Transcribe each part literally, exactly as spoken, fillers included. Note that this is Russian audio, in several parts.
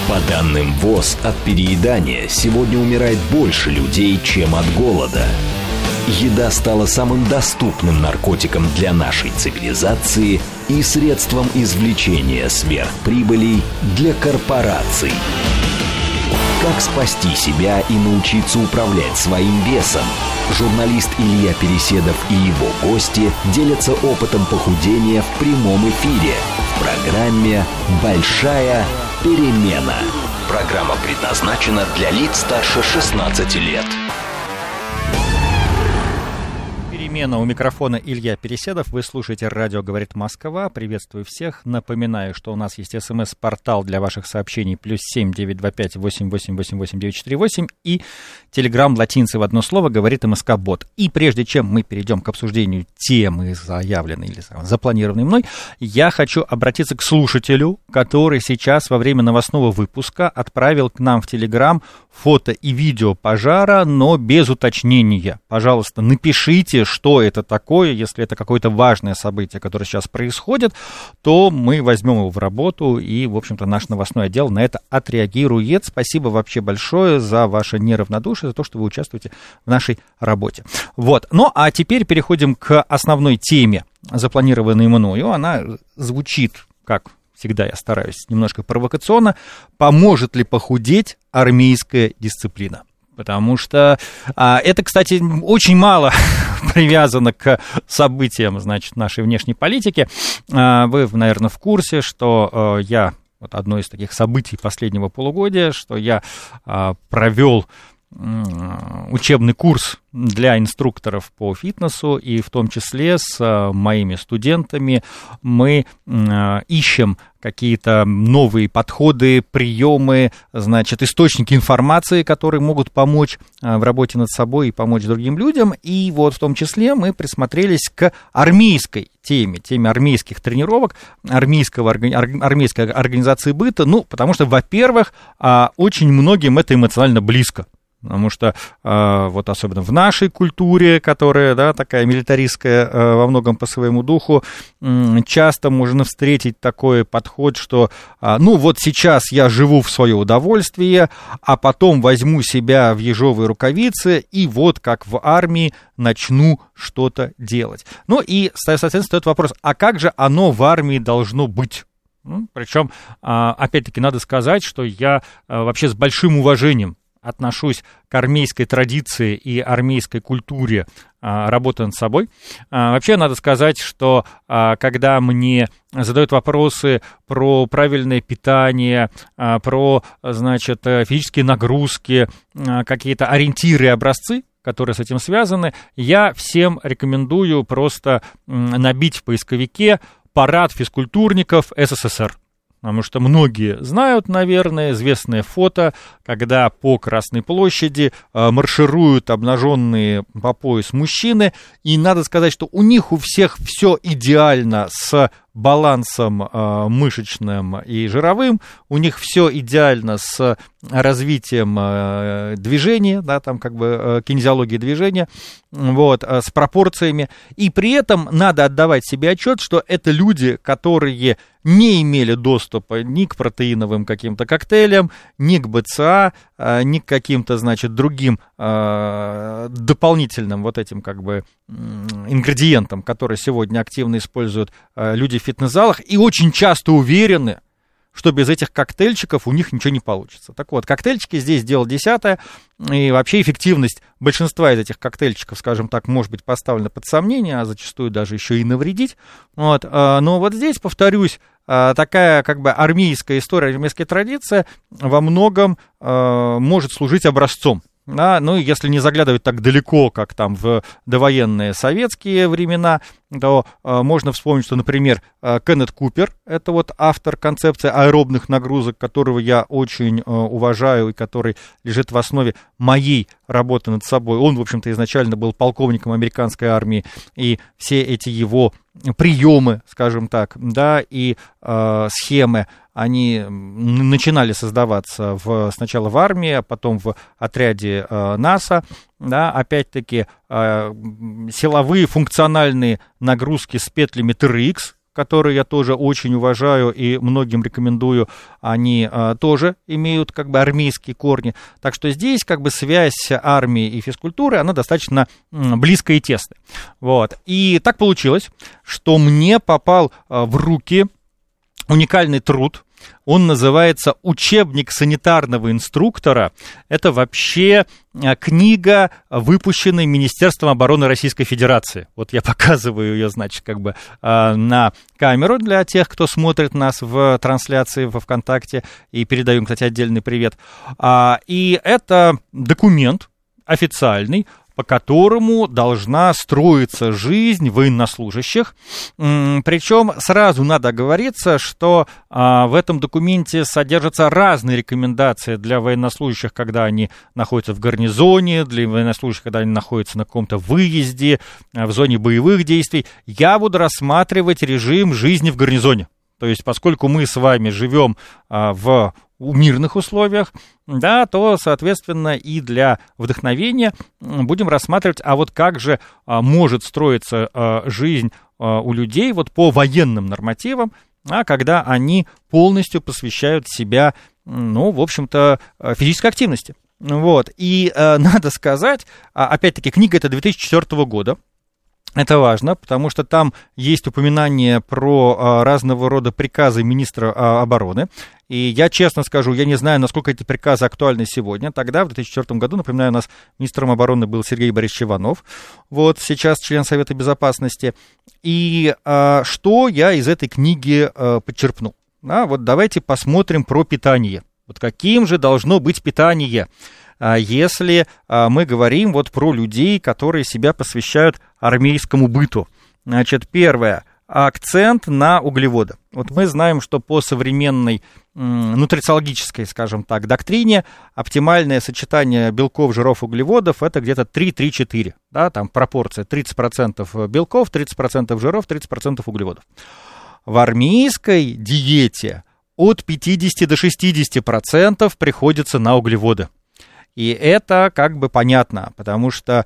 По данным ВОЗ, от переедания сегодня умирает больше людей, чем от голода. Еда стала самым доступным наркотиком для нашей цивилизации и средством извлечения сверхприбылей для корпораций. Как спасти себя и научиться управлять своим весом? Журналист Илья Переседов и его гости делятся опытом похудения в прямом эфире в программе «Большая перемена». Программа предназначена для лиц старше шестнадцати лет. Перемена, у микрофона Илья Переседов. Вы слушаете «Радио говорит Москва». Приветствую всех. Напоминаю, что у нас есть смс-портал для ваших сообщений плюс семь девятьсот двадцать пять восемь восемь восемь восемь девять четыре восемь и телеграм латинцы в одно слово говорит МСК-бот. И прежде чем мы перейдем к обсуждению темы, заявленной или запланированной мной, я хочу обратиться к слушателю, который сейчас во время новостного выпуска отправил к нам в телеграм фото и видео пожара, но без уточнения. Пожалуйста, напишите, что это такое. Если это какое-то важное событие, которое сейчас происходит, то мы возьмем его в работу, и, в общем-то, наш новостной отдел на это отреагирует. Спасибо вообще большое за ваше неравнодушие, за то, что вы участвуете в нашей работе. Вот. Ну, а теперь переходим к основной теме, запланированной мною. Она звучит, как всегда я стараюсь, немножко провокационно. Поможет ли похудеть армейская дисциплина? Потому что а, это, кстати, очень мало привязано к событиям, значит, нашей внешней политики. А, вы, наверное, в курсе, что а, я, вот одно из таких событий последнего полугодия, что я а, провел учебный курс для инструкторов по фитнесу, и в том числе с моими студентами мы ищем какие-то новые подходы, приемы, значит, источники информации, которые могут помочь в работе над собой и помочь другим людям. И вот в том числе мы присмотрелись к армейской теме, теме армейских тренировок, армейского, армейской организации быта, ну, потому что, во-первых, очень многим это эмоционально близко. Потому что э, вот особенно в нашей культуре, которая, да, такая милитаристская э, во многом по своему духу, э, часто можно встретить такой подход, что э, ну вот сейчас я живу в свое удовольствие, а потом возьму себя в ежовые рукавицы и вот как в армии начну что-то делать. Ну и, соответственно, стоит вопрос, а как же оно в армии должно быть? Ну, причем, э, опять-таки, надо сказать, что я э, вообще с большим уважением отношусь к армейской традиции и армейской культуре а, работы над собой. А, вообще, надо сказать, что а, когда мне задают вопросы про правильное питание, а, про, значит, физические нагрузки, а, какие-то ориентиры и образцы, которые с этим связаны, я всем рекомендую просто набить в поисковике «Парад физкультурников СССР». Потому что многие знают, наверное, известное фото, когда по Красной площади маршируют обнаженные по пояс мужчины, и надо сказать, что у них у всех все идеально с балансом э, мышечным и жировым, у них все идеально с развитием э, движения, да, там как бы э, кинезиологии движения, вот, э, с пропорциями, и при этом надо отдавать себе отчет, что это люди, которые не имели доступа ни к протеиновым каким-то коктейлям, ни к БЦА, э, ни к каким-то, значит, другим э, дополнительным вот этим как бы э, ингредиентам, которые сегодня активно используют э, люди в фитнес-залах, и очень часто уверены, что без этих коктейльчиков у них ничего не получится. Так вот, коктейльчики здесь дело десятое, и вообще эффективность большинства из этих коктейльчиков, скажем так, может быть поставлена под сомнение, а зачастую даже еще и навредить. Вот. Но вот здесь, повторюсь, такая как бы армейская история, армейская традиция во многом может служить образцом. Да, ну, если не заглядывать так далеко, как там в довоенные советские времена, то э, можно вспомнить, что, например, э, Кеннет Купер, это вот автор концепции аэробных нагрузок, которого я очень э, уважаю и который лежит в основе моей работы над собой. Он, в общем-то, изначально был полковником американской армии, и все эти его приемы, скажем так, да, и э, схемы, они начинали создаваться в, сначала в армии, а потом в отряде э, НАСА, да, опять-таки э, силовые функциональные нагрузки с петлями тэ эр икс, которые я тоже очень уважаю и многим рекомендую, они а, тоже имеют как бы армейские корни. Так что здесь как бы связь армии и физкультуры, она достаточно м, близкая и тесная. Вот. И так получилось, что мне попал а, в руки уникальный труд. Он называется «Учебник санитарного инструктора». Это вообще книга, выпущенная Министерством обороны Российской Федерации. Вот я показываю ее, значит, как бы на камеру для тех, кто смотрит нас в трансляции во ВКонтакте, и передаю им, кстати, отдельный привет. И это документ официальный, по которому должна строиться жизнь военнослужащих. Причем сразу надо оговориться, что а, в этом документе содержатся разные рекомендации для военнослужащих, когда они находятся в гарнизоне, для военнослужащих, когда они находятся на каком-то выезде, в зоне боевых действий. Я буду рассматривать режим жизни в гарнизоне. То есть, поскольку мы с вами живем а, в мирных условиях, да, то, соответственно, и для вдохновения будем рассматривать, а вот как же а, может строиться а, жизнь а, у людей вот по военным нормативам, а, когда они полностью посвящают себя, ну, в общем-то, физической активности. Вот. И а, надо сказать, а, опять-таки, книга это две тысячи четвёртого года. Это важно, потому что там есть упоминание про а, разного рода приказы министра а, обороны. И я честно скажу, я не знаю, насколько эти приказы актуальны сегодня. Тогда, в две тысячи четвёртом году, напоминаю, у нас министром обороны был Сергей Борисович Иванов. Вот сейчас член Совета Безопасности. И а, что я из этой книги а, подчерпнул? А, вот давайте посмотрим про питание. Вот каким же должно быть питание, если мы говорим вот про людей, которые себя посвящают армейскому быту. Значит, первое, акцент на углеводы. Вот мы знаем, что по современной нутрициологической, скажем так, доктрине оптимальное сочетание белков, жиров, углеводов это где-то три-три-четыре. Да, там пропорция тридцать процентов белков, тридцать процентов жиров, тридцать процентов углеводов. В армейской диете от пятьдесят до шестидесяти процентов приходится на углеводы. И это как бы понятно, потому что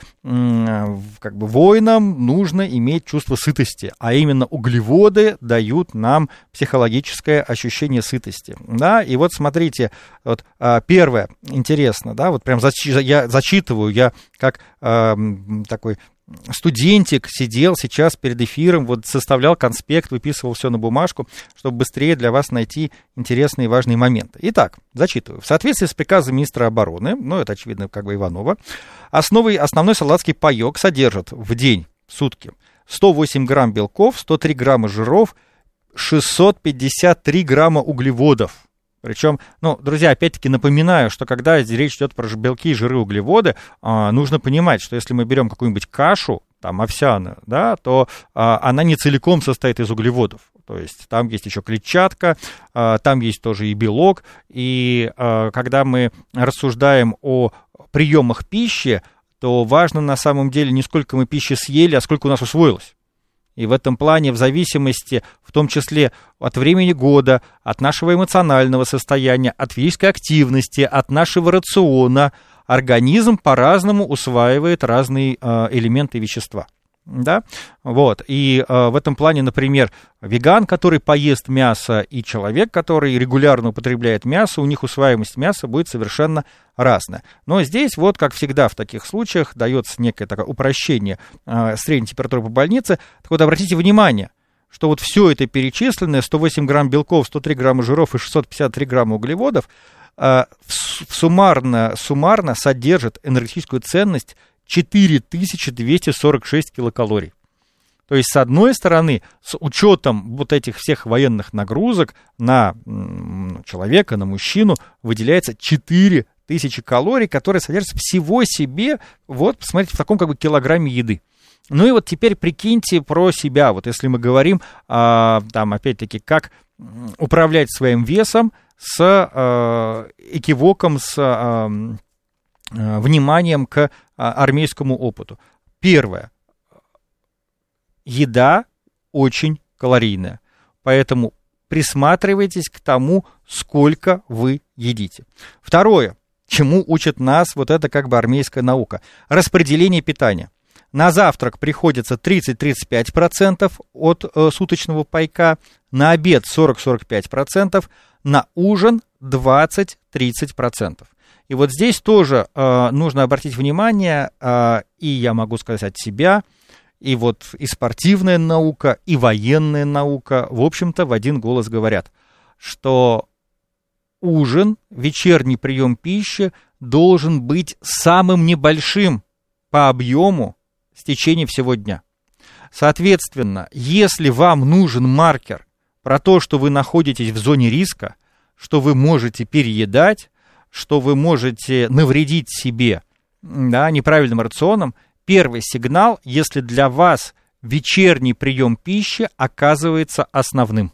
как бы воинам нужно иметь чувство сытости, а именно углеводы дают нам психологическое ощущение сытости. Да? И вот смотрите, вот, первое, интересно, да, вот прям зачи- я зачитываю, я как э, такой студентик сидел сейчас перед эфиром, вот составлял конспект, выписывал все на бумажку, чтобы быстрее для вас найти интересные и важные моменты. Итак, зачитываю. В соответствии с приказом министра обороны, ну, это, очевидно, как бы Иванова, основой, основной солдатский паёк содержит в день, в сутки, сто восемь грамм белков, сто три грамма жиров, шестьсот пятьдесят три грамма углеводов. Причем, ну, друзья, опять-таки напоминаю, что когда речь идет про белки, жиры, углеводы, а, нужно понимать, что если мы берем какую-нибудь кашу, там, овсяную, да, то а, она не целиком состоит из углеводов. То есть там есть еще клетчатка, а, там есть тоже и белок. И а, когда мы рассуждаем о приемах пищи, то важно на самом деле не сколько мы пищи съели, а сколько у нас усвоилось. И в этом плане, в зависимости, в том числе от времени года, от нашего эмоционального состояния, от физической активности, от нашего рациона, организм по-разному усваивает разные э, элементы вещества. Да? Вот. И э, в этом плане, например, веган, который поест мясо, и человек, который регулярно употребляет мясо, у них усваиваемость мяса будет совершенно разная. Но здесь, вот как всегда в таких случаях, дается некое такое упрощение э, средней температуры по больнице. Так вот, обратите внимание, что вот все это перечисленное, сто восемь грамм белков, сто три грамма жиров и шестьсот пятьдесят три грамма углеводов, э, суммарно, суммарно содержит энергетическую ценность четыре тысячи двести сорок шесть килокалорий. То есть, с одной стороны, с учетом вот этих всех военных нагрузок на человека, на мужчину, выделяется четыре тысячи калорий, которые содержатся всего себе, вот, посмотрите, в таком как бы килограмме еды. Ну и вот теперь прикиньте про себя, вот если мы говорим, а, там, опять-таки, как управлять своим весом с а, экивоком, с а, вниманием к армейскому опыту. Первое. Еда очень калорийная, поэтому присматривайтесь к тому, сколько вы едите. Второе. Чему учит нас вот это как бы армейская наука? Распределение питания. На завтрак приходится тридцать-тридцать пять процентов от э, суточного пайка, на обед сорок-сорок пять процентов, на ужин двадцать-тридцать процентов. И вот здесь тоже э, нужно обратить внимание, э, и я могу сказать от себя, и вот и спортивная наука, и военная наука, в общем-то, в один голос говорят, что ужин, вечерний прием пищи должен быть самым небольшим по объему в течение всего дня. Соответственно, если вам нужен маркер про то, что вы находитесь в зоне риска, что вы можете переедать, что вы можете навредить себе, да, неправильным рационом, первый сигнал, если для вас вечерний прием пищи оказывается основным.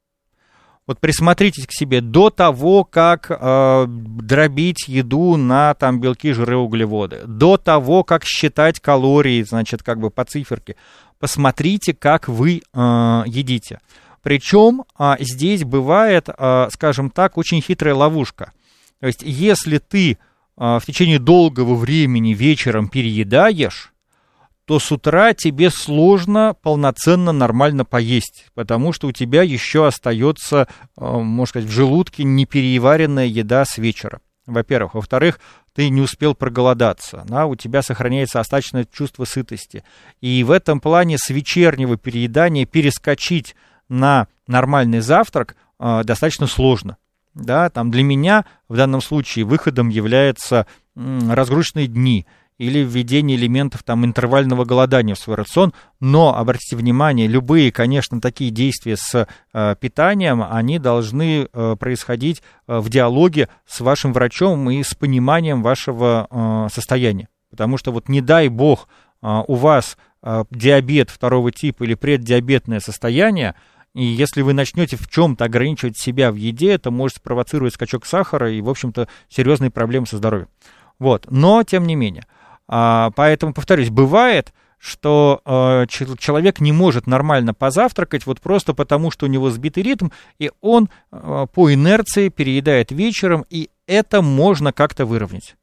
Вот присмотритесь к себе до того, как э, дробить еду на там, белки, жиры, углеводы, до того, как считать калории, значит, как бы по циферке. Посмотрите, как вы э, едите. Причем э, здесь бывает, э, скажем так, очень хитрая ловушка. То есть, если ты э, в течение долгого времени вечером переедаешь, то с утра тебе сложно полноценно нормально поесть, потому что у тебя еще остается, можно сказать, в желудке непереваренная еда с вечера, во-первых. Во-вторых, ты не успел проголодаться, да, у тебя сохраняется остаточное чувство сытости. И в этом плане с вечернего переедания перескочить на нормальный завтрак э, достаточно сложно. Да, там для меня в данном случае выходом являются м, разгрузочные дни, или введение элементов там, интервального голодания в свой рацион, но, обратите внимание, любые, конечно, такие действия с э, питанием, они должны э, происходить э, в диалоге с вашим врачом и с пониманием вашего э, состояния, потому что вот не дай бог э, у вас э, диабет второго типа или преддиабетное состояние, и если вы начнете в чем-то ограничивать себя в еде, это может спровоцировать скачок сахара и, в общем-то, серьезные проблемы со здоровьем. Вот. Но, тем не менее, а, поэтому, повторюсь, бывает, что а, человек не может нормально позавтракать вот просто потому, что у него сбитый ритм, и он а, по инерции переедает вечером, и это можно как-то выровнять.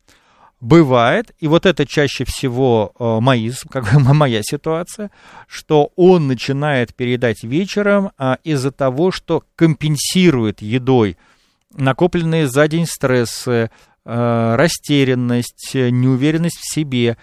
Бывает, и вот это чаще всего а, мои, как бы моя ситуация, что он начинает переедать вечером а, из-за того, что компенсирует едой накопленные за день стрессы, растерянность, неуверенность в себе,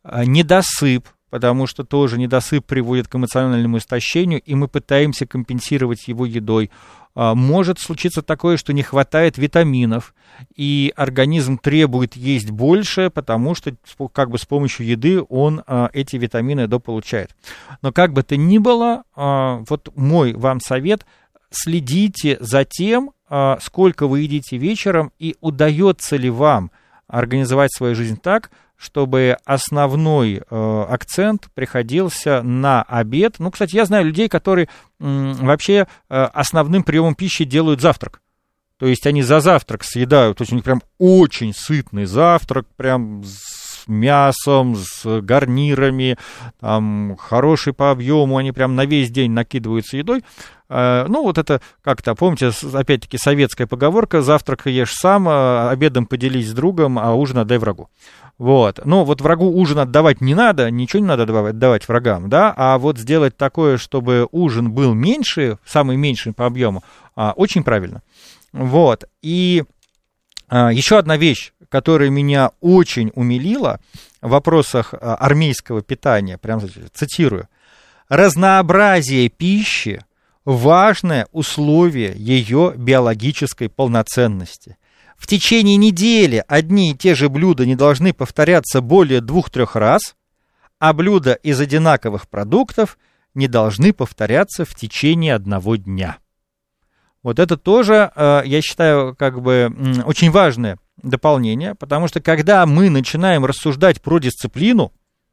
недосып, потому что тоже недосып приводит к эмоциональному истощению, и мы пытаемся компенсировать его едой. Может случиться такое, что не хватает витаминов, и организм требует есть больше, потому что как бы с помощью еды он эти витамины дополучает. Но как бы то ни было, вот мой вам совет: следите за тем, сколько вы едите вечером, и удается ли вам организовать свою жизнь так, чтобы основной э, акцент приходился на обед. Ну, кстати, я знаю людей, которые м, вообще э, основным приемом пищи делают завтрак. То есть они за завтрак съедают, то есть у них прям очень сытный завтрак, прям с мясом, с гарнирами, там, хороший по объему, они прям на весь день накидываются едой. Ну, вот это как-то, помните, опять-таки советская поговорка: завтрак ешь сам, обедом поделись с другом, а ужин отдай врагу. Вот. Ну, вот врагу ужин отдавать не надо, ничего не надо отдавать врагам, да, а вот сделать такое, чтобы ужин был меньше, самый меньший по объему, очень правильно. Вот. И еще одна вещь, которая меня очень умилила в вопросах армейского питания, прям цитирую: разнообразие пищи — важное условие ее биологической полноценности. В течение недели одни и те же блюда не должны повторяться более двух-трех раз, а блюда из одинаковых продуктов не должны повторяться в течение одного дня. Вот это тоже, я считаю, как бы очень важное дополнение, потому что когда мы начинаем рассуждать про дисциплину,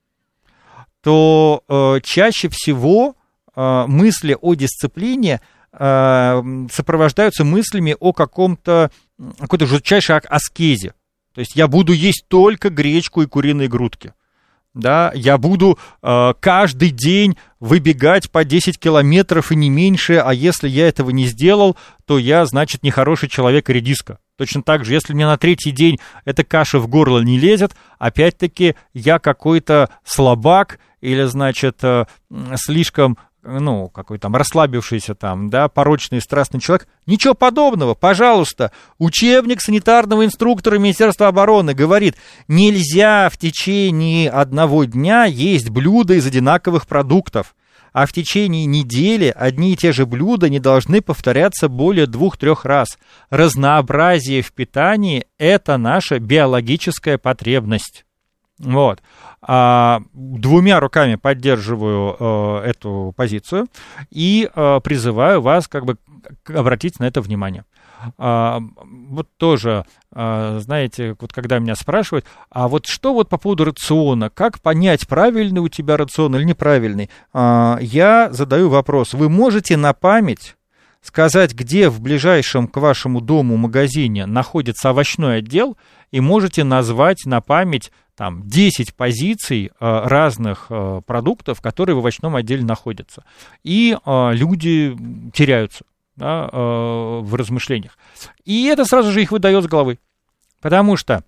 то чаще всего мысли о дисциплине сопровождаются мыслями о каком-то, какой-то жутчайшей аскезе. То есть я буду есть только гречку и куриные грудки. Да, я буду э, каждый день выбегать по десять километров и не меньше, а если я этого не сделал, то я, значит, нехороший человек и редиска. Точно так же, если мне на третий день эта каша в горло не лезет, опять-таки я какой-то слабак или, значит, слишком, ну, какой там расслабившийся там, да, порочный и страстный человек. Ничего подобного, пожалуйста. Учебник санитарного инструктора Министерства обороны говорит, нельзя в течение одного дня есть блюда из одинаковых продуктов. А в течение недели одни и те же блюда не должны повторяться более двух-трех раз. Разнообразие в питании – это наша биологическая потребность. Вот. А, двумя руками поддерживаю э, эту позицию и э, призываю вас как бы обратить на это внимание. А, вот тоже, а, знаете, вот когда меня спрашивают, а вот что вот по поводу рациона, как понять, правильный у тебя рацион или неправильный, а, я задаю вопрос, вы можете на память сказать, где в ближайшем к вашему дому магазине находится овощной отдел, и можете назвать на память там десять позиций а, разных а, продуктов, которые в овощном отделе находятся, и а, люди теряются. Да, э, в размышлениях. И это сразу же их выдает с головы. Потому что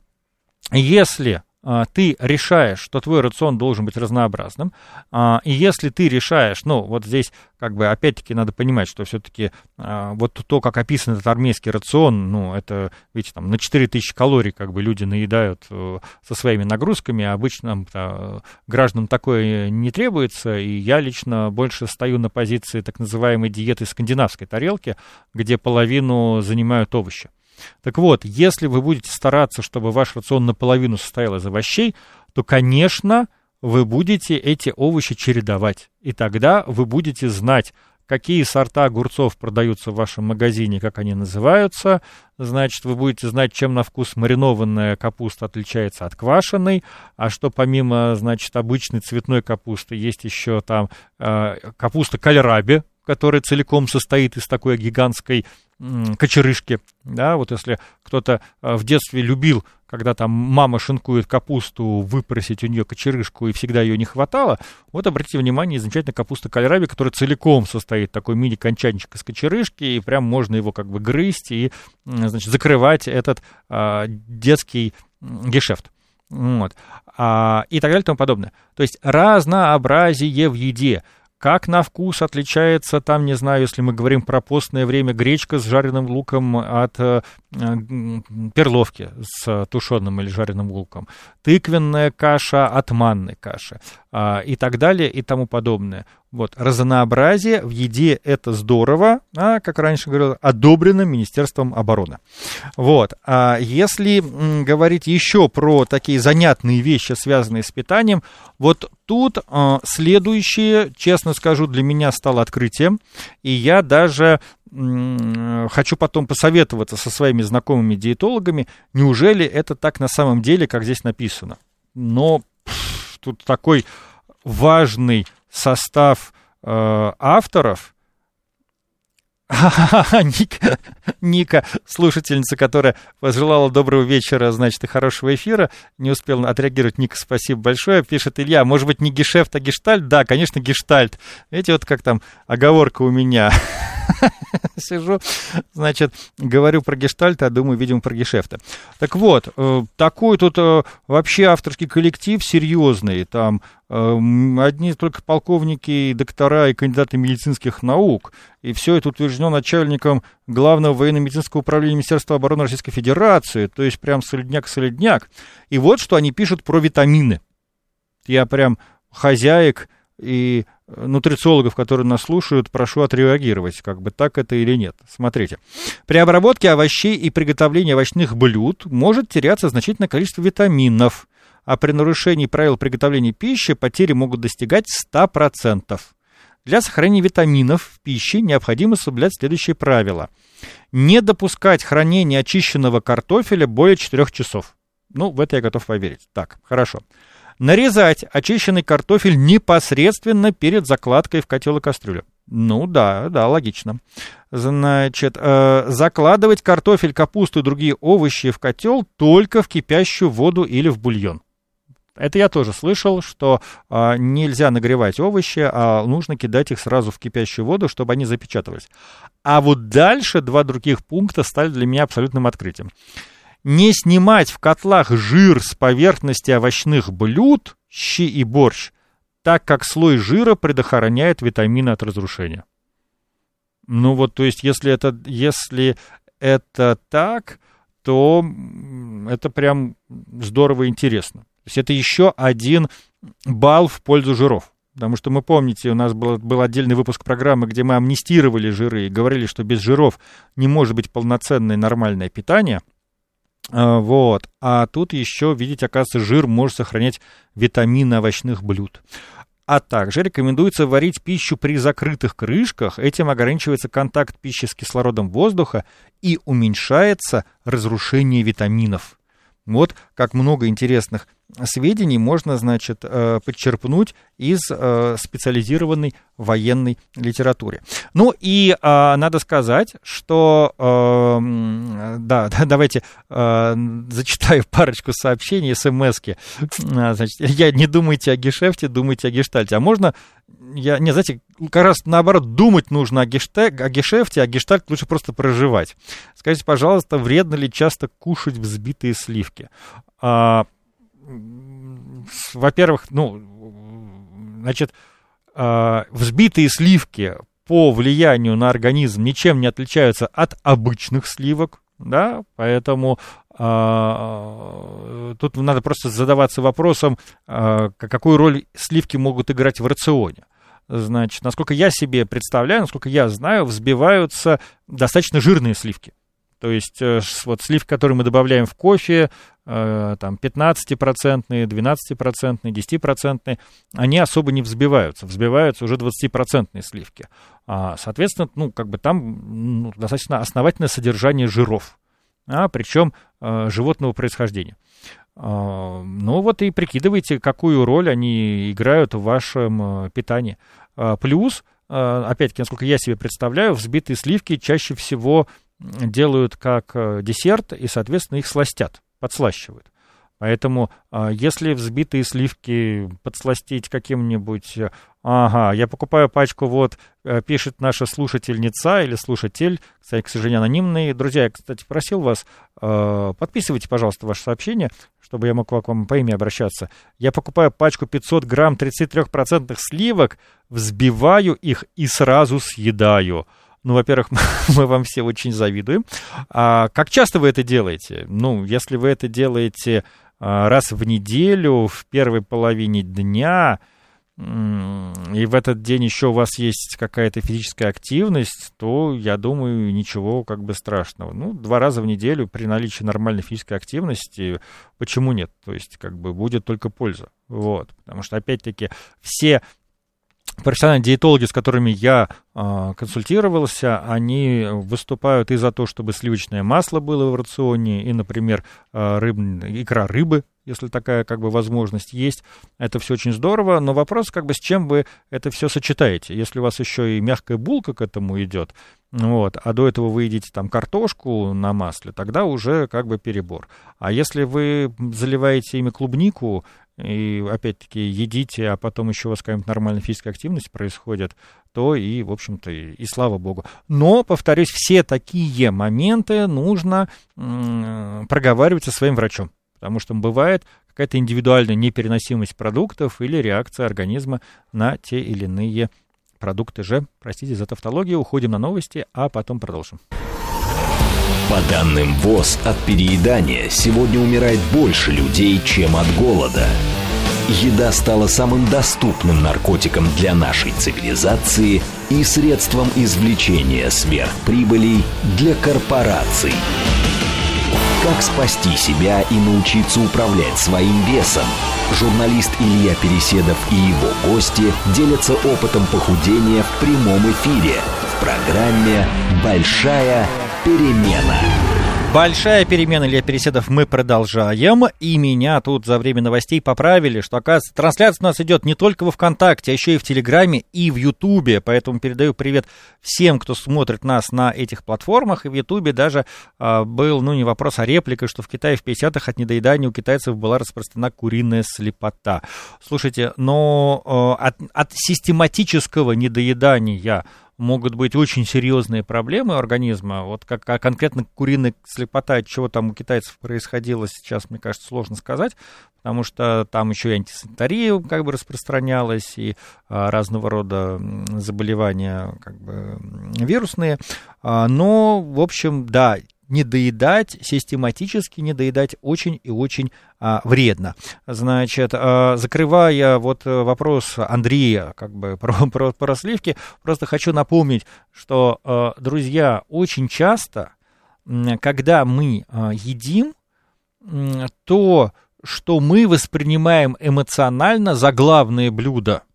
если э, ты решаешь, что твой рацион должен быть разнообразным, э, и если ты решаешь, ну, вот здесь, как бы, опять-таки, надо понимать, что все-таки э, вот то, как описан этот армейский рацион, ну, это, видите, там, на четыре тысячи калорий, как бы, люди наедают э, со своими нагрузками, а обычным э, гражданам такое не требуется, и я лично больше стою на позиции так называемой диеты скандинавской тарелки, где половину занимают овощи. Так вот, если вы будете стараться, чтобы ваш рацион наполовину состоял из овощей, то, конечно, вы будете эти овощи чередовать. И тогда вы будете знать, какие сорта огурцов продаются в вашем магазине, как они называются. Значит, вы будете знать, чем на вкус маринованная капуста отличается от квашеной, а что помимо, значит, обычной цветной капусты есть еще там э, капуста кальраби, которая целиком состоит из такой гигантской м, кочерышки. Да, вот если кто-то э, в детстве любил, когда там мама шинкует капусту, выпросить у нее кочерышку, и всегда ее не хватало, вот обратите внимание, замечательная капуста кальраби, которая целиком состоит такой мини-кончанчик из кочерышки, и прям можно его как бы грызть и, значит, закрывать этот э, детский гешефт. Вот. А, и так далее и тому подобное. То есть разнообразие в еде. Как на вкус отличается, там, не знаю, если мы говорим про постное время, гречка с жареным луком от э, перловки с тушеным или жареным луком, тыквенная каша от манной каши э, и так далее и тому подобное. Вот, разнообразие в еде — это здорово, а, как раньше говорил, одобрено Министерством обороны. Вот, а если м, говорить еще про такие занятные вещи, связанные с питанием, вот тут а, следующее, честно скажу, для меня стало открытием, и я даже м, хочу потом посоветоваться со своими знакомыми диетологами, неужели это так на самом деле, как здесь написано. Но пфф, тут такой важный состав э, авторов. Ника, Ника, слушательница, которая пожелала доброго вечера, значит, и хорошего эфира, не успела отреагировать. Ника, спасибо большое. Пишет Илья, может быть, не гешефт, а гештальт? Да, конечно, гештальт. Видите, вот как там оговорка у меня. Сижу, значит, говорю про гештальт, а думаю, видимо, про гешефты. Так вот, такой тут вообще авторский коллектив серьезный. Там одни только полковники, доктора и кандидаты медицинских наук. И все это утверждено начальником Главного военно-медицинского управления Министерства обороны Российской Федерации. То есть прям солидняк-солидняк. И вот что они пишут про витамины. Я прям хозяек и нутрициологов, которые нас слушают, прошу отреагировать, как бы так это или нет. Смотрите. При обработке овощей и приготовлении овощных блюд может теряться значительное количество витаминов, а при нарушении правил приготовления пищи потери могут достигать сто процентов. Для сохранения витаминов в пище необходимо соблюдать следующие правила. Не допускать хранения очищенного картофеля более четырех часов. Ну, в это я готов поверить. Так, хорошо. Нарезать очищенный картофель непосредственно перед закладкой в котел и кастрюлю. Ну да, да, логично. Значит, э, закладывать картофель, капусту и другие овощи в котел только в кипящую воду или в бульон. Это я тоже слышал, что а, нельзя нагревать овощи, а нужно кидать их сразу в кипящую воду, чтобы они запечатывались. А вот дальше два других пункта стали для меня абсолютным открытием. Не снимать в котлах жир с поверхности овощных блюд, щи и борщ, так как слой жира предохраняет витамины от разрушения. Ну вот, то есть, если это, если это так, то это прям здорово и интересно. То есть, это еще один балл в пользу жиров. Потому что мы, помните, у нас был, был отдельный выпуск программы, где мы амнистировали жиры и говорили, что без жиров не может быть полноценное нормальное питание. Вот. А тут еще, видите, оказывается, жир может сохранять витамины овощных блюд. А также рекомендуется варить пищу при закрытых крышках. Этим ограничивается контакт пищи с кислородом воздуха и уменьшается разрушение витаминов. Вот как много интересных сведений можно, значит, подчерпнуть из специализированной военной литературы. Ну и надо сказать, что, да, давайте зачитаю парочку сообщений, смс-ки. Значит, я, не думайте о гешефте, думайте о гештальте. А можно, я, не, знаете, как раз наоборот, думать нужно о, геште, о гешефте, а гештальт лучше просто проживать. Скажите, пожалуйста, вредно ли часто кушать взбитые сливки? Во-первых, ну, значит, взбитые сливки по влиянию на организм ничем не отличаются от обычных сливок, да, поэтому а, тут надо просто задаваться вопросом, а, какую роль сливки могут играть в рационе. Значит, насколько я себе представляю, насколько я знаю, взбиваются достаточно жирные сливки. То есть вот сливки, которые мы добавляем в кофе, там пятнадцатипроцентные, двенадцатипроцентные, десятипроцентные, они особо не взбиваются. Взбиваются уже двадцатипроцентные сливки. Соответственно, ну, как бы там ну, достаточно основательное содержание жиров, а, причем животного происхождения. Ну вот и прикидывайте, какую роль они играют в вашем питании. Плюс, опять-таки, насколько я себе представляю, взбитые сливки чаще всего делают как десерт и, соответственно, их сластят, подслащивают. Поэтому, если взбитые сливки подсластить каким-нибудь... Ага, я покупаю пачку, вот, пишет наша слушательница или слушатель, кстати, к сожалению, анонимный. Друзья, я, кстати, просил вас, подписывайте, пожалуйста, ваше сообщение, чтобы я мог к вам по имени обращаться. Я покупаю пачку пятьсот грамм тридцать три процента сливок, взбиваю их и сразу съедаю. Ну, во-первых, мы вам все очень завидуем. А как часто вы это делаете? Ну, если вы это делаете раз в неделю, в первой половине дня, и в этот день еще у вас есть какая-то физическая активность, то, я думаю, ничего как бы страшного. Ну, два раза в неделю при наличии нормальной физической активности, почему нет? То есть, как бы, будет только польза. Вот. Потому что, опять-таки, все профессиональные диетологи, с которыми я э, консультировался, они выступают и за то, чтобы сливочное масло было в рационе, и, например, э, рыб, икра рыбы, если такая как бы возможность есть. Это все очень здорово, но вопрос, как бы, с чем вы это все сочетаете. Если у вас еще и мягкая булка к этому идет, вот, а до этого вы едите там картошку на масле, тогда уже как бы перебор. А если вы заливаете ими клубнику, и, опять-таки, едите, а потом еще у вас какая-нибудь нормальная физическая активность происходит, то и, в общем-то, и, и слава богу. Но, повторюсь, все такие моменты нужно м- проговаривать со своим врачом, потому что бывает какая-то индивидуальная непереносимость продуктов или реакция организма на те или иные продукты же. Простите за тавтологию, уходим на новости, а потом продолжим. По данным ВОЗ, от переедания сегодня умирает больше людей, чем от голода. Еда стала самым доступным наркотиком для нашей цивилизации и средством извлечения сверхприбылей для корпораций. Как спасти себя и научиться управлять своим весом? Журналист Илья Переседов и его гости делятся опытом похудения в прямом эфире в программе «Большая перемена». Большая перемена, Илья Переседов, мы продолжаем. И меня тут за время новостей поправили, что, оказывается, трансляция у нас идет не только во ВКонтакте, а еще и в Телеграме, и в Ютубе. Поэтому передаю привет всем, кто смотрит нас на этих платформах. И в Ютубе даже а, был, ну, не вопрос, а реплика, что в Китае в пятидесятых от недоедания у китайцев была распространена куриная слепота. Слушайте, но а, от, от систематического недоедания могут быть очень серьезные проблемы у организма. Вот как, как конкретно куриная слепота, от чего там у китайцев происходило, сейчас, мне кажется, сложно сказать, потому что там еще и антисанитария как бы распространялась, и а, разного рода заболевания как бы вирусные. А, но, в общем, да, недоедать, систематически недоедать очень и очень а, вредно. Значит, а, закрывая вот вопрос Андрея как бы про, про, про сливки, просто хочу напомнить, что, а, друзья, очень часто, когда мы а, едим, то, что мы воспринимаем эмоционально за главное блюдо,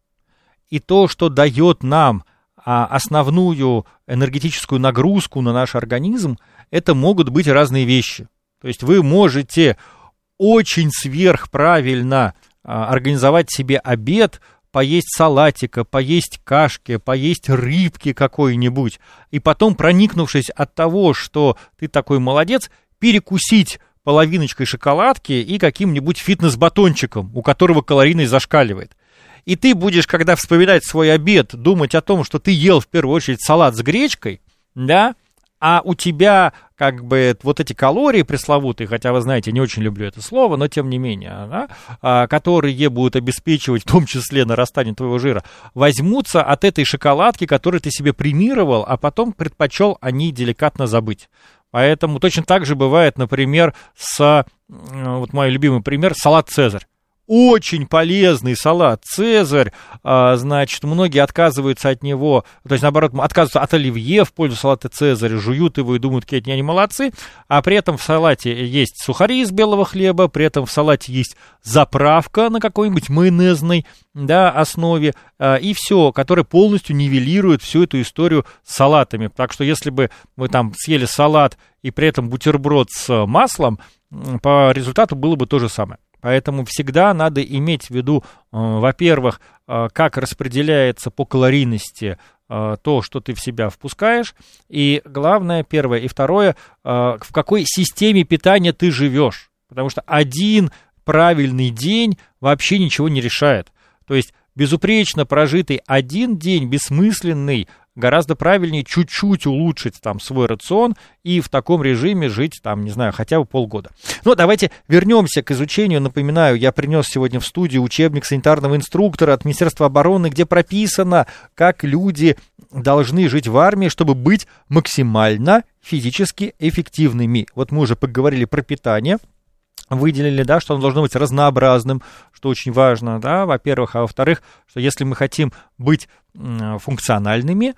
и то, что дает нам а, основную энергетическую нагрузку на наш организм, это могут быть разные вещи. То есть вы можете очень сверхправильно а, организовать себе обед, поесть салатика, поесть кашки, поесть рыбки какой-нибудь, и потом, проникнувшись от того, что ты такой молодец, перекусить половиночкой шоколадки и каким-нибудь фитнес-батончиком, у которого калорийность зашкаливает. И ты будешь, когда вспоминать свой обед, думать о том, что ты ел в первую очередь салат с гречкой, да, а у тебя как бы вот эти калории пресловутые, хотя вы знаете, не очень люблю это слово, но тем не менее, да, которые будут обеспечивать в том числе нарастание твоего жира, возьмутся от этой шоколадки, которую ты себе премировал, а потом предпочел о ней деликатно забыть. Поэтому точно так же бывает, например, с, вот мой любимый пример, салат «Цезарь». Очень полезный салат «Цезарь», а, значит, многие отказываются от него, то есть, наоборот, отказываются от оливье в пользу салата «Цезарь», жуют его и думают, какие они молодцы, а при этом в салате есть сухари из белого хлеба, при этом в салате есть заправка на какой-нибудь майонезной, да, основе, а, и все, которое полностью нивелирует всю эту историю с салатами. Так что, если бы вы там съели салат и при этом бутерброд с маслом, по результату было бы то же самое. Поэтому всегда надо иметь в виду, во-первых, как распределяется по калорийности то, что ты в себя впускаешь, и главное, первое, и второе, в какой системе питания ты живешь, потому что один правильный день вообще ничего не решает. То есть безупречно прожитый один день, бессмысленный, гораздо правильнее чуть-чуть улучшить там свой рацион и в таком режиме жить, там, не знаю, хотя бы полгода. Но давайте вернемся к изучению. Напоминаю, я принес сегодня в студию учебник санитарного инструктора от Министерства обороны, где прописано, как люди должны жить в армии, чтобы быть максимально физически эффективными. Вот мы уже поговорили про питание. Выделили, да, что оно должно быть разнообразным, что очень важно, да, во-первых, а во-вторых, что если мы хотим быть функциональными,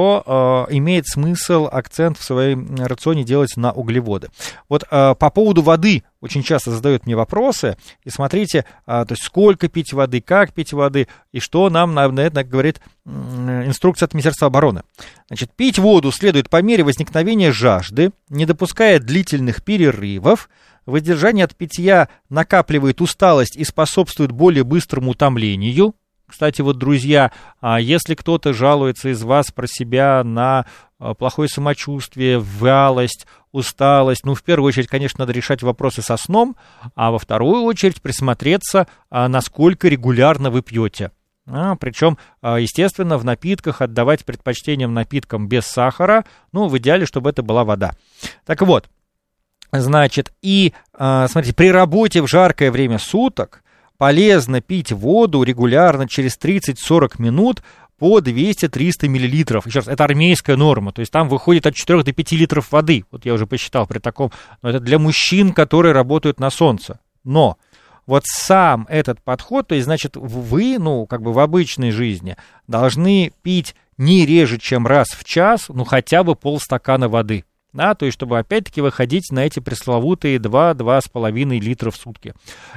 то э, имеет смысл акцент в своем рационе делать на углеводы. Вот э, по поводу воды очень часто задают мне вопросы, и смотрите, э, то есть сколько пить воды, как пить воды, и что нам на, на это говорит э, инструкция от Министерства обороны. Значит, пить воду следует по мере возникновения жажды, не допуская длительных перерывов. Воздержание от питья накапливает усталость и способствует более быстрому утомлению. Кстати, вот, друзья, если кто-то жалуется из вас про себя на плохое самочувствие, вялость, усталость, ну, в первую очередь, конечно, надо решать вопросы со сном, а во вторую очередь присмотреться, насколько регулярно вы пьете. А, причем, естественно, в напитках отдавать предпочтение напиткам без сахара, ну, в идеале, чтобы это была вода. Так вот, значит, и, смотрите, при работе в жаркое время суток полезно пить воду регулярно через тридцать-сорок минут по двести-триста миллилитров. Еще раз, это армейская норма, то есть там выходит от четырёх до пяти литров воды. Вот я уже посчитал при таком, но это для мужчин, которые работают на солнце. Но вот сам этот подход, то есть, значит, вы, ну, как бы в обычной жизни должны пить не реже, чем раз в час, ну, хотя бы полстакана воды. Да, то есть, чтобы опять-таки выходить на эти пресловутые два-два с половиной литра в сутки.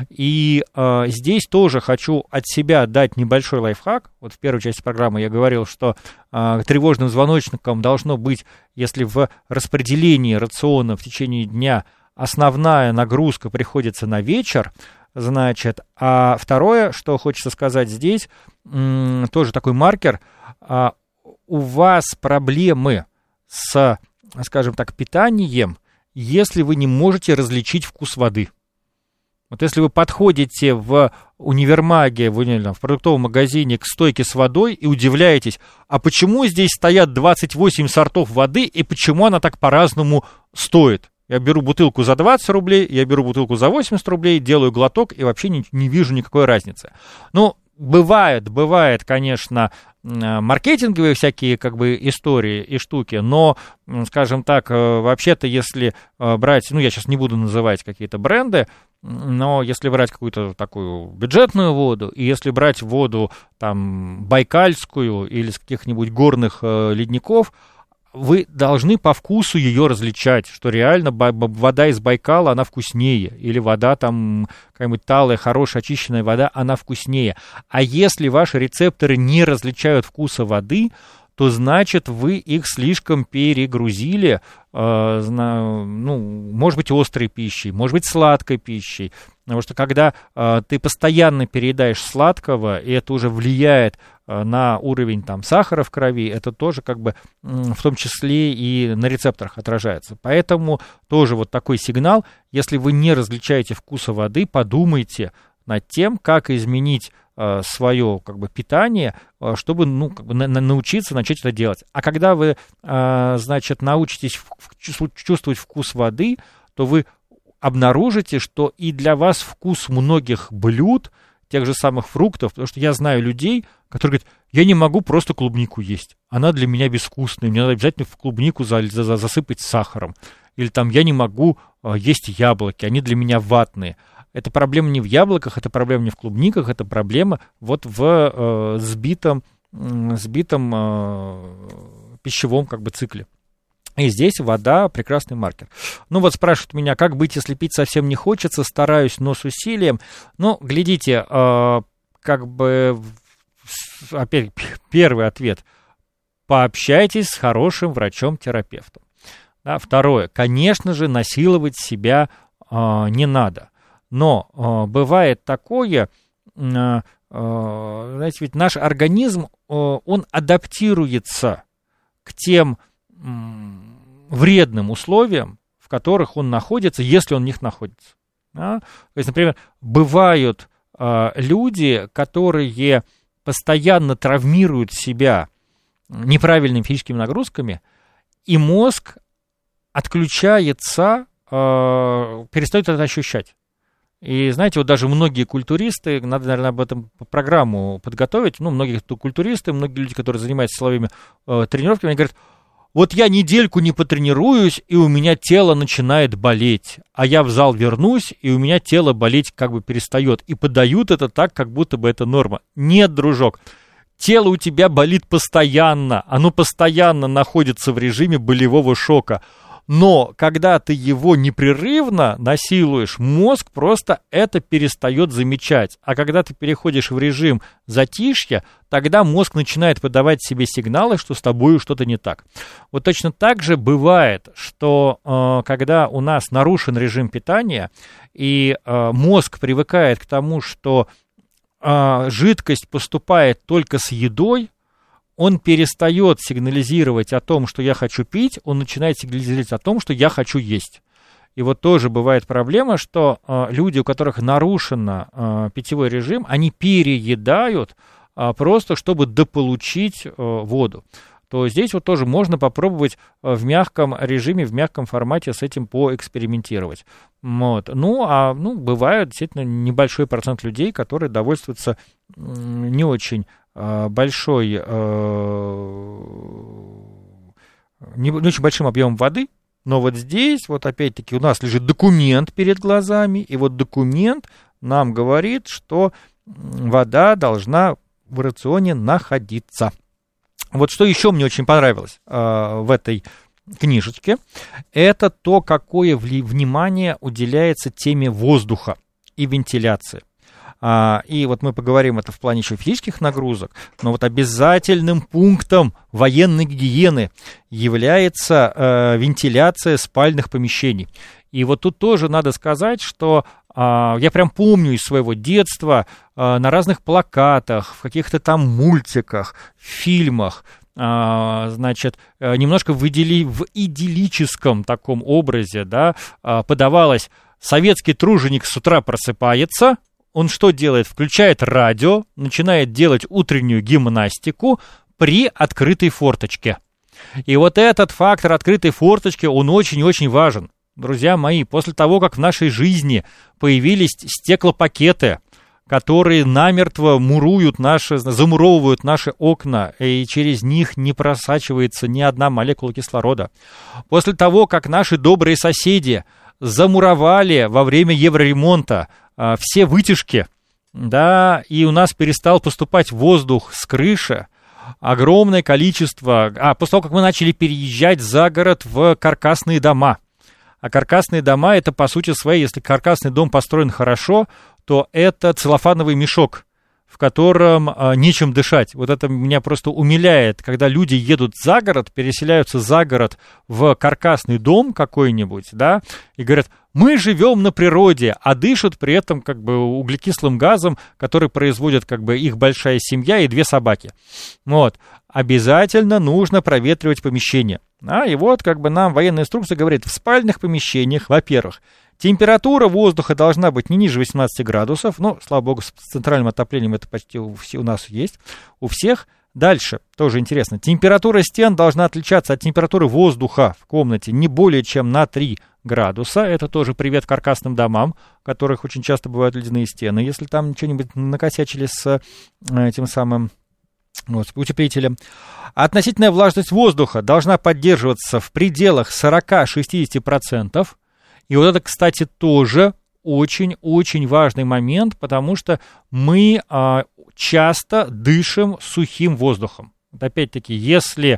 И э, здесь тоже хочу от себя дать небольшой лайфхак. Вот в первой части программы я говорил, что э, тревожным звоночником должно быть, если в распределении рациона в течение дня основная нагрузка приходится на вечер, значит, а второе, что хочется сказать здесь, м, тоже такой маркер, э, у вас проблемы с, скажем так, питанием, если вы не можете различить вкус воды. Вот если вы подходите в универмаге, в, в продуктовом магазине к стойке с водой и удивляетесь, а почему здесь стоят двадцать восемь сортов воды и почему она так по-разному стоит? Я беру бутылку за двадцать рублей, я беру бутылку за восемьдесят рублей, делаю глоток и вообще не, не вижу никакой разницы. Ну, бывает, бывает, конечно, маркетинговые всякие как бы истории и штуки, но, скажем так, вообще-то, если брать, ну, я сейчас не буду называть какие-то бренды, но если брать какую-то такую бюджетную воду, и если брать воду там байкальскую или с каких-нибудь горных ледников, вы должны по вкусу ее различать, что реально вода из Байкала, она вкуснее, или вода там какая-нибудь талая, хорошая, очищенная вода, она вкуснее. А если ваши рецепторы не различают вкуса воды, то значит вы их слишком перегрузили, э, ну, может быть, острой пищей, может быть, сладкой пищей. Потому что когда э, ты постоянно переедаешь сладкого, и это уже влияет э, на уровень там, сахара в крови, это тоже как бы э, в том числе и на рецепторах отражается. Поэтому тоже вот такой сигнал, если вы не различаете вкуса воды, подумайте над тем, как изменить э, свое как бы, питание, э, чтобы ну, как бы, на, на, научиться начать это делать. А когда вы, э, значит, научитесь в, в, чувствовать вкус воды, то вы обнаружите, что и для вас вкус многих блюд, тех же самых фруктов, потому что я знаю людей, которые говорят, я не могу просто клубнику есть, она для меня безвкусная, мне надо обязательно в клубнику за, за, засыпать сахаром. Или там я не могу э, есть яблоки, они для меня ватные. Это проблема не в яблоках, это проблема не в клубниках, это проблема вот в э, сбитом, э, сбитом э, пищевом как бы цикле. И здесь вода прекрасный маркер. Ну вот спрашивают меня, как быть, если пить совсем не хочется, стараюсь, но с усилием. Ну, глядите, э, как бы, опять первый ответ, пообщайтесь с хорошим врачом-терапевтом. Да, второе, конечно же, насиловать себя э, не надо. Но э, бывает такое, э, э, знаете, ведь наш организм, э, он адаптируется к тем э, вредным условиям, в которых он находится, если он в них находится. Да? То есть, например, бывают э, люди, которые постоянно травмируют себя неправильными физическими нагрузками, и мозг отключается, э, перестает это ощущать. И, знаете, вот даже многие культуристы, надо, наверное, об этом программу подготовить, ну, многие культуристы, многие люди, которые занимаются силовыми э, тренировками, они говорят, вот я недельку не потренируюсь, и у меня тело начинает болеть, а я в зал вернусь, и у меня тело болеть как бы перестает, и подают это так, как будто бы это норма. Нет, дружок, тело у тебя болит постоянно, оно постоянно находится в режиме болевого шока. Но когда ты его непрерывно насилуешь, мозг просто это перестает замечать. А когда ты переходишь в режим затишья, тогда мозг начинает подавать себе сигналы, что с тобой что-то не так. Вот точно так же бывает, что э, когда у нас нарушен режим питания, и э, мозг привыкает к тому, что э, жидкость поступает только с едой, он перестает сигнализировать о том, что я хочу пить, он начинает сигнализировать о том, что я хочу есть. И вот тоже бывает проблема, что э, люди, у которых нарушен э, питьевой режим, они переедают э, просто, чтобы дополучить э, воду. То здесь вот тоже можно попробовать в мягком режиме, в мягком формате с этим поэкспериментировать. Вот. Ну, а ну, бывает действительно небольшой процент людей, которые довольствуются не очень большой, не очень большим объемом воды, но вот здесь, вот опять-таки, у нас лежит документ перед глазами, и вот документ нам говорит, что вода должна в рационе находиться. Вот что еще мне очень понравилось в этой книжечке, это то, какое внимание уделяется теме воздуха и вентиляции. И вот мы поговорим это в плане еще физических нагрузок, но вот обязательным пунктом военной гигиены является э, вентиляция спальных помещений. И вот тут тоже надо сказать, что э, я прям помню из своего детства э, на разных плакатах, в каких-то там мультиках, фильмах, э, значит, э, немножко в, идилли, в идиллическом таком образе, да, э, подавалось: советский труженик с утра просыпается. Он что делает? Включает радио, начинает делать утреннюю гимнастику при открытой форточке. И вот этот фактор открытой форточки, он очень-очень важен. Друзья мои, после того, как в нашей жизни появились стеклопакеты, которые намертво муруют наши, замуровывают наши окна, и через них не просачивается ни одна молекула кислорода. После того, как наши добрые соседи замуровали во время евроремонта все вытяжки, да, и у нас перестал поступать воздух с крыши, огромное количество, а после того, как мы начали переезжать за город в каркасные дома, а каркасные дома, это по сути своей, если каркасный дом построен хорошо, то это целлофановый мешок, в котором а, нечем дышать. Вот это меня просто умиляет, когда люди едут за город, переселяются за город в каркасный дом какой-нибудь, да, и говорят: мы живем на природе, а дышат при этом как бы углекислым газом, который производит как бы их большая семья и две собаки. Вот. Обязательно нужно проветривать помещение. А, и вот как бы нам военная инструкция говорит: в спальных помещениях, во-первых, температура воздуха должна быть не ниже восемнадцати градусов. Ну, слава богу, с центральным отоплением это почти у, у нас есть, у всех. Дальше, тоже интересно, температура стен должна отличаться от температуры воздуха в комнате не более чем на три градуса. Это тоже привет каркасным домам, у которых очень часто бывают ледяные стены, если там что-нибудь накосячили с этим самым вот, с утеплителем. Относительная влажность воздуха должна поддерживаться в пределах сорок-шестьдесят процентов. И вот это, кстати, тоже очень-очень важный момент, потому что мы а, часто дышим сухим воздухом. Вот опять-таки, если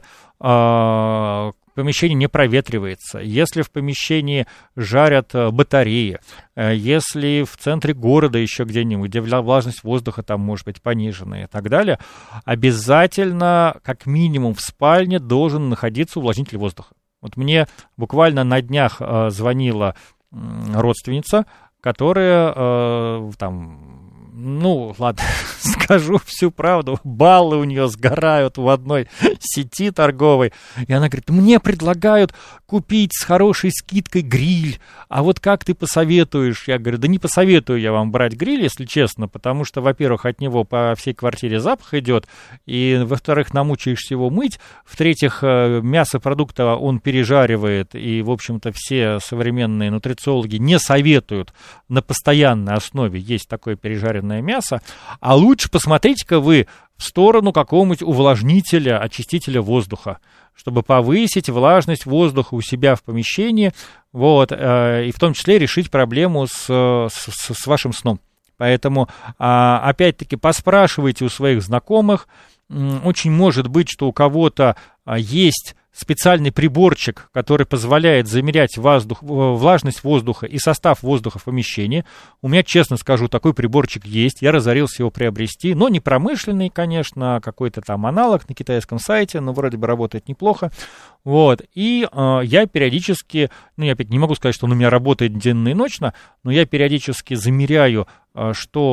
а, помещение не проветривается, если в помещении жарят батареи, если в центре города еще где-нибудь, где влажность воздуха там может быть понижена и так далее, обязательно, как минимум, в спальне должен находиться увлажнитель воздуха. Вот мне буквально на днях э, звонила э, родственница, которая э, там, ну, ладно, скажу всю правду, баллы у нее сгорают в одной сети торговой, и она говорит: мне предлагают купить с хорошей скидкой гриль, а вот как ты посоветуешь? Я говорю: да не посоветую я вам брать гриль, если честно, потому что, во-первых, от него по всей квартире запах идет, и, во-вторых, намучаешься его мыть, в-третьих, мясо продукта он пережаривает, и, в общем-то, все современные нутрициологи не советуют на постоянной основе есть такое пережаренное мясо, а лучше посмотрите-ка вы в сторону какого-нибудь увлажнителя, очистителя воздуха, чтобы повысить влажность воздуха у себя в помещении, вот, и в том числе решить проблему с, с, с вашим сном. Поэтому, опять-таки, поспрашивайте у своих знакомых. Очень может быть, что у кого-то есть специальный приборчик, который позволяет замерять воздух, влажность воздуха и состав воздуха в помещении. У меня, честно скажу, такой приборчик есть. Я разорился его приобрести, но не промышленный, конечно, а какой-то там аналог на китайском сайте, но вроде бы работает неплохо. Вот. И э, я периодически, ну, я опять не могу сказать, что он у меня работает денно и ночно, но я периодически замеряю, э,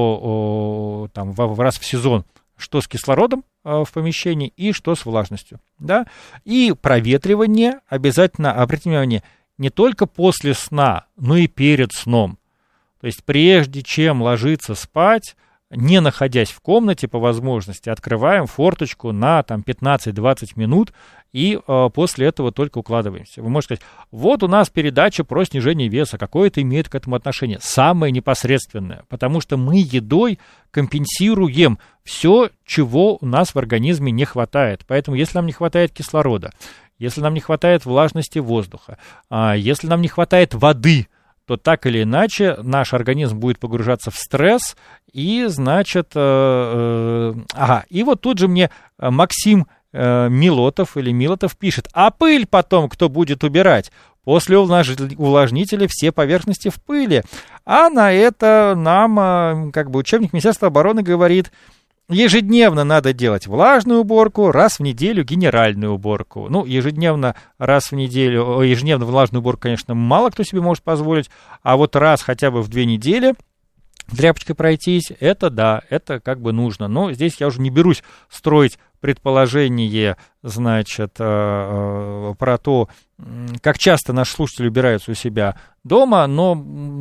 что э, там в, раз в сезон, что с кислородом э, в помещении и что с влажностью, да, и проветривание обязательно, обратите внимание, не только после сна, но и перед сном, то есть прежде чем ложиться спать, не находясь в комнате, по возможности, открываем форточку на там, пятнадцать-двадцать минут и э, после этого только укладываемся. Вы можете сказать: вот у нас передача про снижение веса, какое это имеет к этому отношение? Самое непосредственное, потому что мы едой компенсируем все, чего у нас в организме не хватает. Поэтому если нам не хватает кислорода, если нам не хватает влажности воздуха, э, если нам не хватает воды, то так или иначе наш организм будет погружаться в стресс, и, значит, э, э, ага, и вот тут же мне Максим э, Милотов или Милотов пишет: а пыль потом кто будет убирать? После увлажнителя все поверхности в пыли. А на это нам, как бы, учебник Министерства обороны говорит: ежедневно надо делать влажную уборку, раз в неделю генеральную уборку. Ну, ежедневно, раз в неделю, ежедневно влажную уборку, конечно, мало кто себе может позволить, а вот раз хотя бы в две недели тряпочкой пройтись, это да, это как бы нужно. Но здесь я уже не берусь строить предположение, значит, про то, как часто наши слушатели убираются у себя дома, но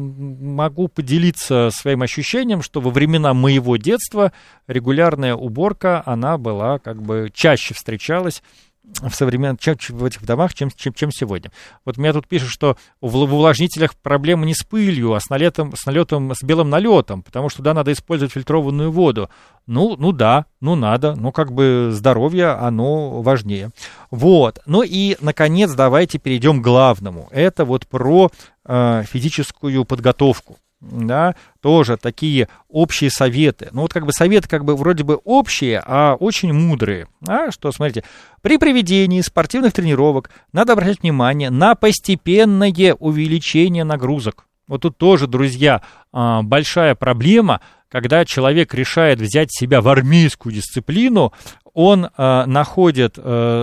могу поделиться своим ощущением, что во времена моего детства регулярная уборка, она была как бы чаще встречалась в современных, чем, в этих домах, чем, чем, чем сегодня. Вот меня тут пишут, что в увлажнителях проблема не с пылью, а с налетом, с налетом, с белым налетом, потому что туда надо использовать фильтрованную воду. Ну, ну да, ну надо, ну как бы здоровье, оно важнее. Вот. Ну и, наконец, давайте перейдем к главному. Это вот про э, физическую подготовку. Да, тоже такие общие советы. Ну, вот как бы советы как бы вроде бы общие, а очень мудрые. А, что, смотрите, при проведении спортивных тренировок надо обращать внимание на постепенное увеличение нагрузок. Вот тут тоже, друзья, большая проблема, когда человек решает взять себя в армейскую дисциплину, он находит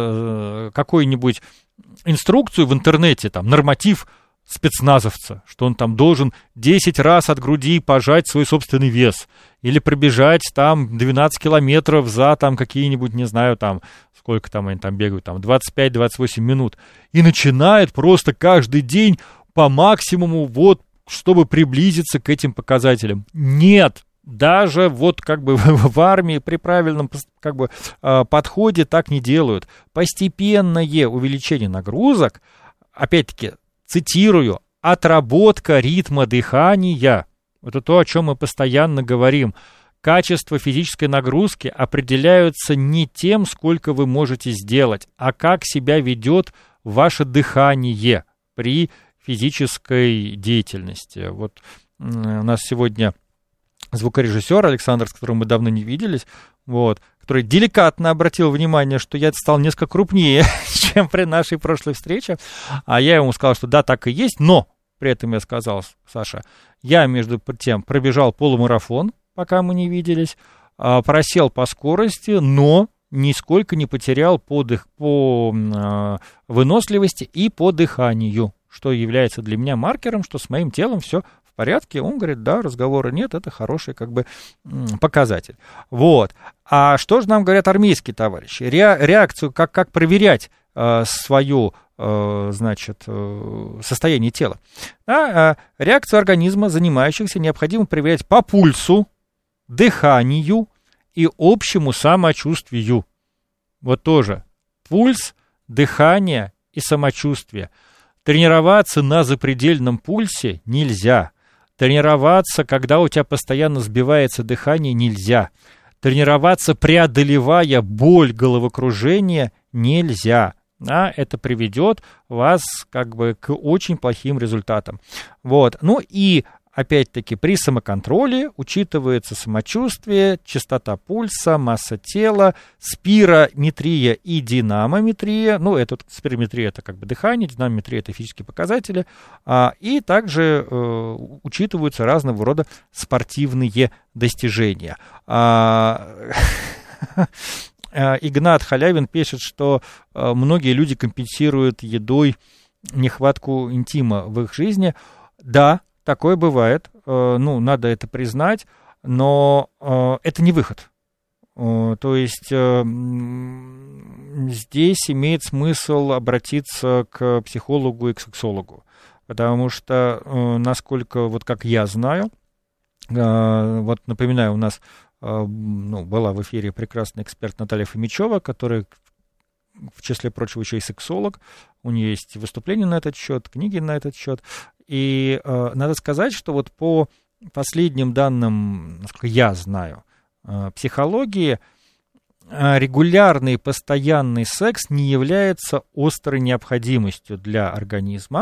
какую-нибудь инструкцию в интернете, там, норматив спецназовца, что он там должен десять раз от груди пожать свой собственный вес, или пробежать там двенадцать километров за там какие-нибудь, не знаю, там, сколько там они там бегают, там двадцать пять - двадцать восемь минут, и начинает просто каждый день по максимуму, вот, чтобы приблизиться к этим показателям. Нет! Даже вот как бы в армии при правильном как бы подходе так не делают. Постепенное увеличение нагрузок, опять-таки, цитирую, отработка ритма дыхания. Это то, о чем мы постоянно говорим. Качество физической нагрузки определяются не тем, сколько вы можете сделать, а как себя ведет ваше дыхание при физической деятельности. Вот у нас сегодня звукорежиссер Александр, с которым мы давно не виделись, вот, который деликатно обратил внимание, что я стал несколько крупнее, чем при нашей прошлой встрече, а я ему сказал, что да, так и есть, но при этом я сказал: Саша, я между тем пробежал полумарафон, пока мы не виделись, просел по скорости, но нисколько не потерял по, дых... по выносливости и по дыханию, что является для меня маркером, что с моим телом все в порядке. Он говорит: да, разговора нет, это хороший как бы показатель. Вот. А что же нам говорят армейские товарищи? Ре... Реакцию, как, как проверять э, свое э, значит, э, состояние тела? Да, э, реакцию организма, занимающихся, необходимо проверять по пульсу, дыханию и общему самочувствию. Вот тоже пульс, дыхание и самочувствие. Тренироваться на запредельном пульсе нельзя. Тренироваться, когда у тебя постоянно сбивается дыхание, нельзя. Тренироваться, преодолевая боль, головокружение, нельзя. А это приведет вас как бы к очень плохим результатам. Вот. Ну и опять-таки при самоконтроле учитывается самочувствие, частота пульса, масса тела, спирометрия и динамометрия. Ну, это спирометрия — это как бы дыхание, динамометрия — это физические показатели. А, и также э, учитываются разного рода спортивные достижения. А, Игнат Халявин пишет, что многие люди компенсируют едой нехватку интима в их жизни. Да, такое бывает, ну, надо это признать, но это не выход. То есть здесь имеет смысл обратиться к психологу и к сексологу, потому что, насколько, вот как я знаю, вот напоминаю, у нас ну, была в эфире прекрасный эксперт Наталья Фомичева, которая, в числе прочего, еще и сексолог. У нее есть выступления на этот счет, книги на этот счет. И э, надо сказать, что вот по последним данным, насколько я знаю, э, психологии, э, регулярный постоянный секс не является острой необходимостью для организма.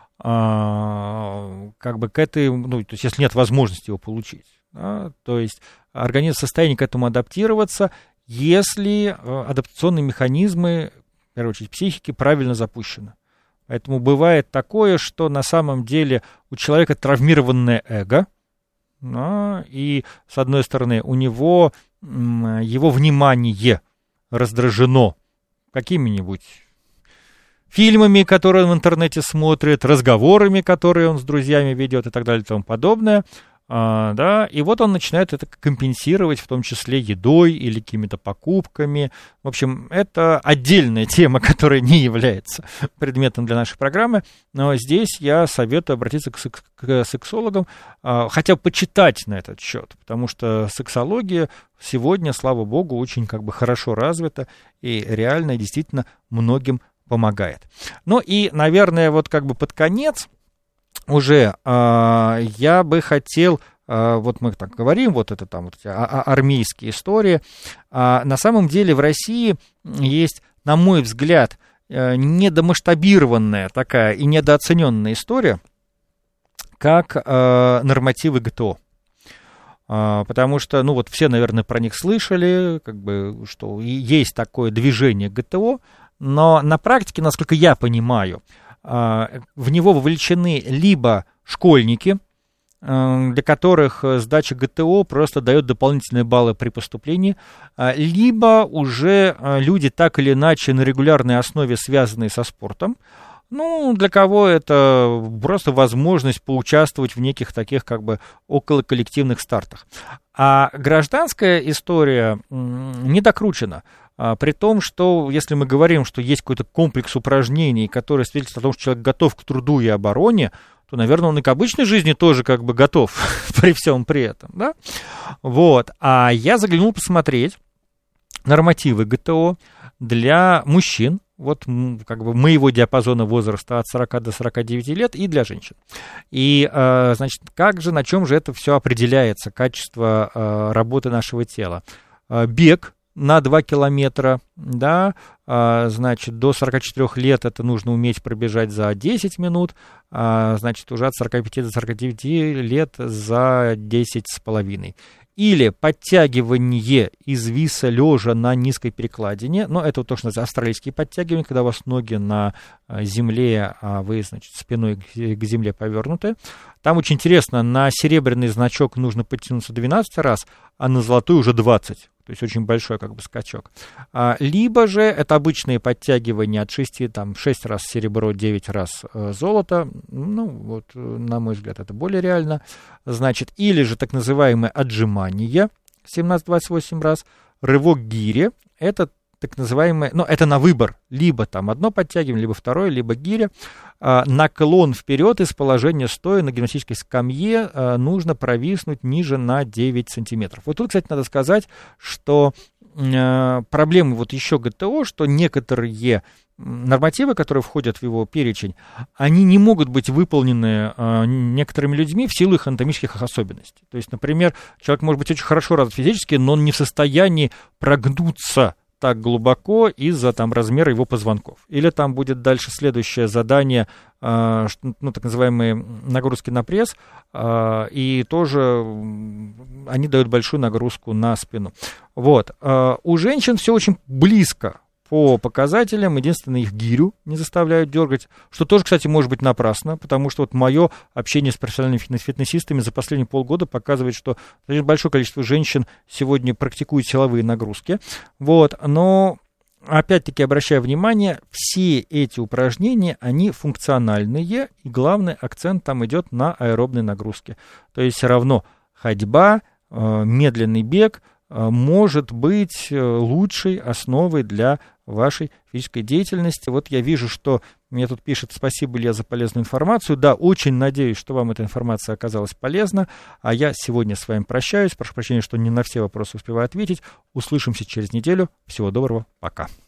Э, как бы к этой, ну, то есть если нет возможности его получить. Да, то есть организм в состоянии к этому адаптироваться, если адаптационные механизмы, в первую очередь, психики правильно запущены. Поэтому бывает такое, что на самом деле у человека травмированное эго, да, и, с одной стороны, у него его внимание раздражено какими-нибудь фильмами, которые он в интернете смотрит, разговорами, которые он с друзьями ведет и так далее и тому подобное. А, да, и вот он начинает это компенсировать, в том числе едой или какими-то покупками. В общем, это отдельная тема, которая не является предметом для нашей программы. Но здесь я советую обратиться к, секс- к сексологам, а, хотя бы почитать на этот счет, потому что сексология сегодня, слава богу, очень как бы хорошо развита и реально действительно многим помогает. Ну и, наверное, вот как бы под конец уже э, я бы хотел, э, вот мы так говорим, вот это там вот эти армейские истории, э, на самом деле в России есть, на мой взгляд, э, недомасштабированная такая и недооцененная история, как э, нормативы ГТО. Э, потому что, ну вот все, наверное, про них слышали, как бы, что есть такое движение ГТО, но на практике, насколько я понимаю, в него вовлечены либо школьники, для которых сдача ГТО просто дает дополнительные баллы при поступлении, либо уже люди так или иначе на регулярной основе связанные со спортом, ну, для кого это просто возможность поучаствовать в неких таких как бы околоколлективных стартах. А гражданская история не докручена. При том, что если мы говорим, что есть какой-то комплекс упражнений, который свидетельствует о том, что человек готов к труду и обороне, то, наверное, он и к обычной жизни тоже как бы готов при всем при этом, да? Вот. А я заглянул посмотреть нормативы ГТО для мужчин, вот как бы моего диапазона возраста от сорока до сорока девяти лет, и для женщин. И, значит, как же, на чем же это все определяется, качество работы нашего тела? Бег на два километра, да, а, значит, до сорока четырёх лет это нужно уметь пробежать за десять минут, а, значит, уже от сорока пяти до сорока девяти лет за десять с половиной. Или подтягивание из виса лежа на низкой перекладине, но это то, что называется австралийские подтягивания, когда у вас ноги на земле, а вы, значит, спиной к земле повернуты. Там очень интересно, на серебряный значок нужно подтянуться двенадцать раз, а на золотой уже двадцать. То есть очень большой как бы скачок. А, либо же это обычные подтягивания от шести, там, шесть раз серебро, девять раз э, золото. Ну, вот, на мой взгляд, это более реально. Значит, или же так называемые отжимания семнадцать-двадцать восемь раз. Рывок гири. Это так называемое, ну, это на выбор. Либо там одно подтягивание, либо второе, либо гиря. А, наклон вперед из положения стоя на гимнастической скамье а, нужно провиснуть ниже на девять сантиметров. Вот тут, кстати, надо сказать, что а, проблема вот еще ГТО, что некоторые нормативы, которые входят в его перечень, они не могут быть выполнены а, некоторыми людьми в силу их анатомических особенностей. То есть, например, человек может быть очень хорошо развит физически, но он не в состоянии прогнуться так глубоко из-за там размера его позвонков. Или там будет дальше следующее задание, э, ну, так называемые нагрузки на пресс, э, и тоже они дают большую нагрузку на спину. Вот. Э, у женщин все очень близко по показателям, единственное, их гирю не заставляют дергать, что тоже, кстати, может быть напрасно, потому что вот мое общение с профессиональными фитнес-фитнесистами за последние полгода показывает, что большое количество женщин сегодня практикуют силовые нагрузки, вот, но, опять-таки, обращаю внимание, все эти упражнения, они функциональные, и главный акцент там идет на аэробной нагрузке, то есть все равно ходьба, медленный бег может быть лучшей основой для вашей физической деятельности. Вот я вижу, что мне тут пишет: спасибо, Илья, за полезную информацию. Да, очень надеюсь, что вам эта информация оказалась полезна. А я сегодня с вами прощаюсь. Прошу прощения, что не на все вопросы успеваю ответить. Услышимся через неделю. Всего доброго. Пока.